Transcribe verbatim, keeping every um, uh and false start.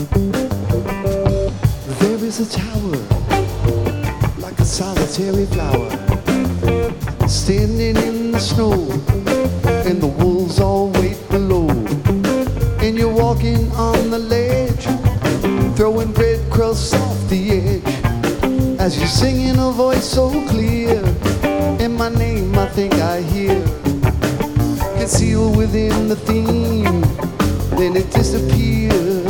There is a tower, like a solitary flower, standing in the snow, and the wolves all wait below. And you're walking on the ledge, throwing bread crusts off the edge, as you sing in a voice so clear, and my name I think I hear, concealed within the theme, then it disappears.